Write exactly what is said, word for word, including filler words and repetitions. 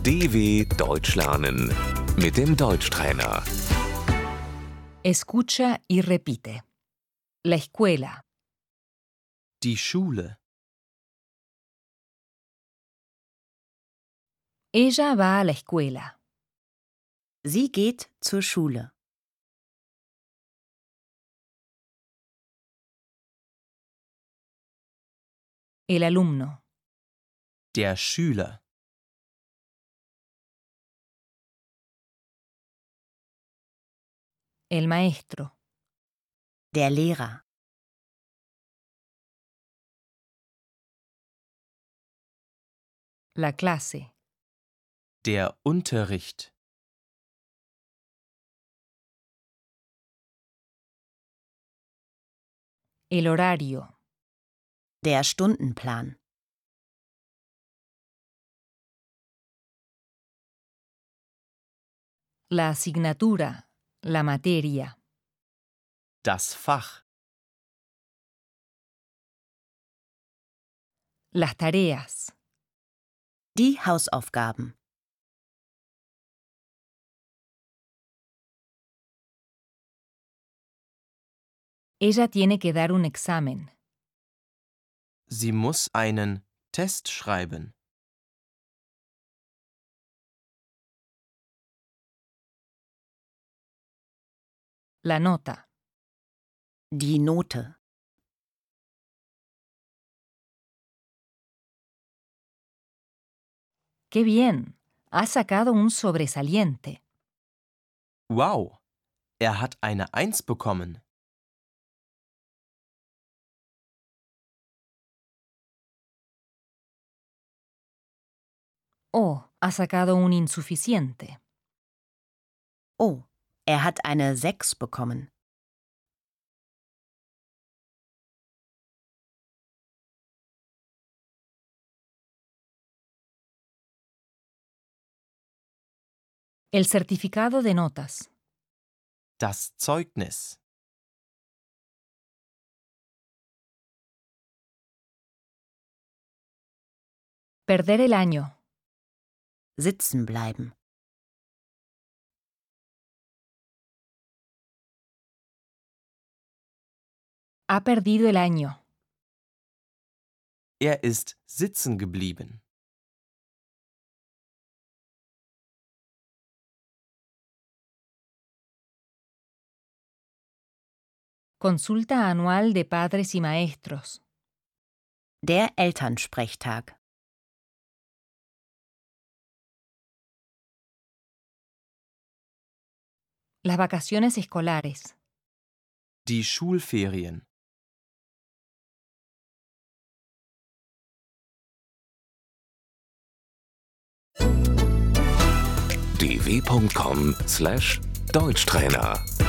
D W Deutsch lernen mit dem Deutschtrainer. Escucha y repite. La escuela, Die Schule. ella va a la escuela. Sie geht zur Schule. El alumno, Der Schüler. el maestro, Der Lehrer. la clase, Der Unterricht. el horario, Der Stundenplan. la asignatura, la materia, Das Fach. las tareas, Die Hausaufgaben. ella tiene que dar un examen. Sie muss einen Test schreiben. La nota, Die Note. ¡qué bien! Ha sacado un sobresaliente. Wow, er hat eine Eins bekommen. Oh, ha sacado un insuficiente. Oh, er hat eine Sechs bekommen. El certificado de notas, Das Zeugnis. perder el año, Sitzen bleiben. ha perdido el año. Er ist sitzen geblieben. Consulta anual de padres y maestros. Der Elternsprechtag. Las vacaciones escolares. Die Schulferien. d w punkt com slash Deutschtrainer